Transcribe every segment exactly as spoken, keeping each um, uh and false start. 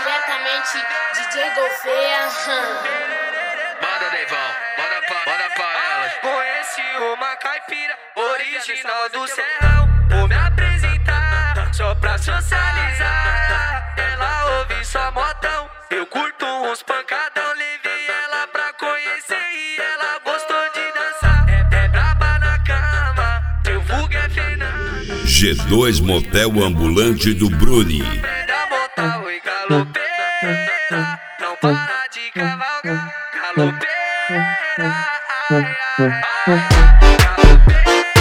Diretamente D J Gouveia. Manda, Neivão, manda pra, manda pra elas. Conheci uma caipira original do Serrão. Vou me apresentar só pra socializar. Ela ouve só modão, eu curto uns pancadão. Levei ela pra conhecer e ela gostou de dançar. É, é braba na cama, teu vulgo é Fernando. G dois Motel Ambulante do Bruni. Montar oi galopeira, não para de cavalgar. Galopeira, ai, ai, ai.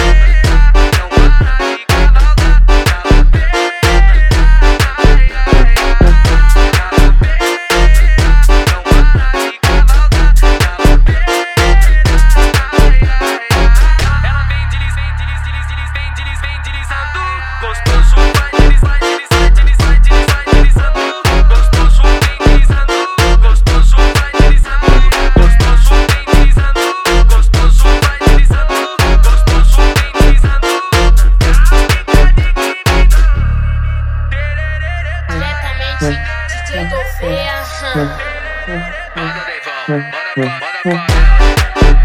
D J Gouveia. Manda, Neivão, manda pra, manda pra elas.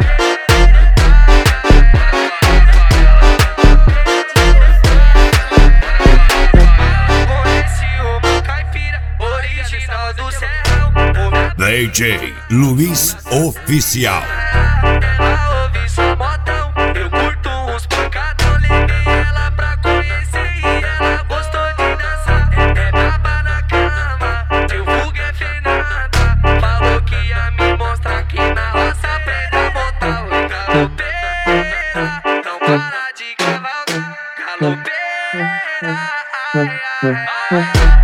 D J Luiz Oficial. Ela ouve só modão, eu curto uns pancadão. Levei ela pra conhecer e ela gostou de dançar. É, é braba na cama, teu vulgo é Fernanda. Falou que ia me mostrar que na roça aprenda a montar o galopeira. Não para de cavalgar, galopeira, ai, ai, ai.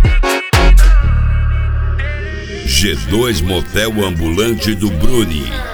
G dois Motel Ambulante do Bruni.